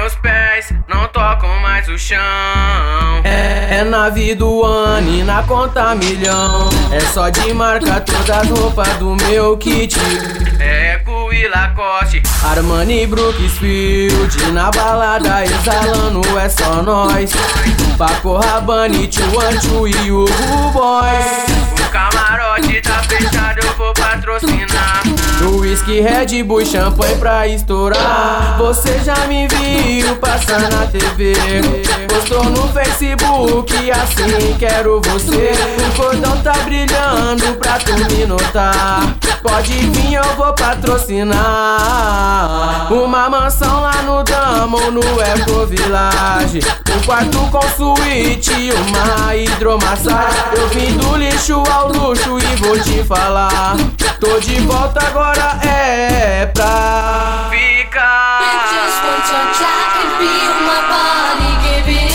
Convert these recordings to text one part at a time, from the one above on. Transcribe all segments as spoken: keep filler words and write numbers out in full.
meus pés não tocam mais o chão. É, é na vida do ano e na conta milhão. É só de marca todas as roupas do meu kit. É Eco e Lacoste, Armani, Brooksfield. Na balada exalando é só nós. Paco Rabanne, Tchuanchu e o Boys. O camarote tá fechado, eu vou patrocinar. Whisky, Red Bull, champanhe pra estourar. Você já me viu passar na T V, postou no Facebook, assim quero você. O cordão tá brilhando pra tu me notar. Pode vir, eu vou patrocinar. Uma mansão lá no Damo, no Eco Village. Um quarto com suíte e uma hidromassagem. Eu vim do lixo ao luxo e vou te falar. Tô de volta agora, é pra ficar. I just want your jack and feel my body give it.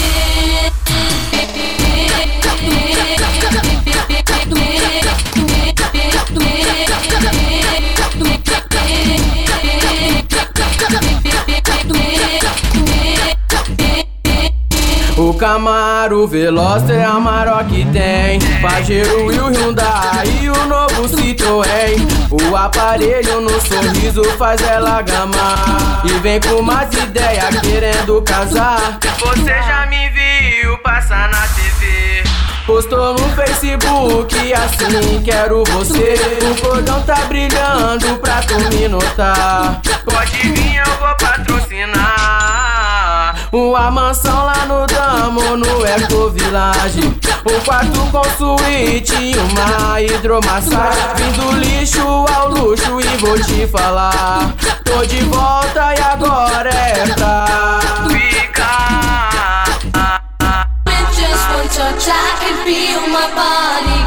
O Camaro Veloster, a maior que tem. Pajero e o Hyundai e o novo Citroën. O aparelho no sorriso faz ela gamar. E vem com umas ideias querendo casar. Você já me viu passar na T V, postou no Facebook, assim quero você. O cordão tá brilhando pra tu me notar. pode vir, eu vou patrocinar. Uma mansão lá no Damo, no Eco Village. Um quarto com suíte e uma hidromassagem. Vim do lixo ao luxo e vou te falar. Tô de volta e agora é pra ficar. I just want your jack and feel my body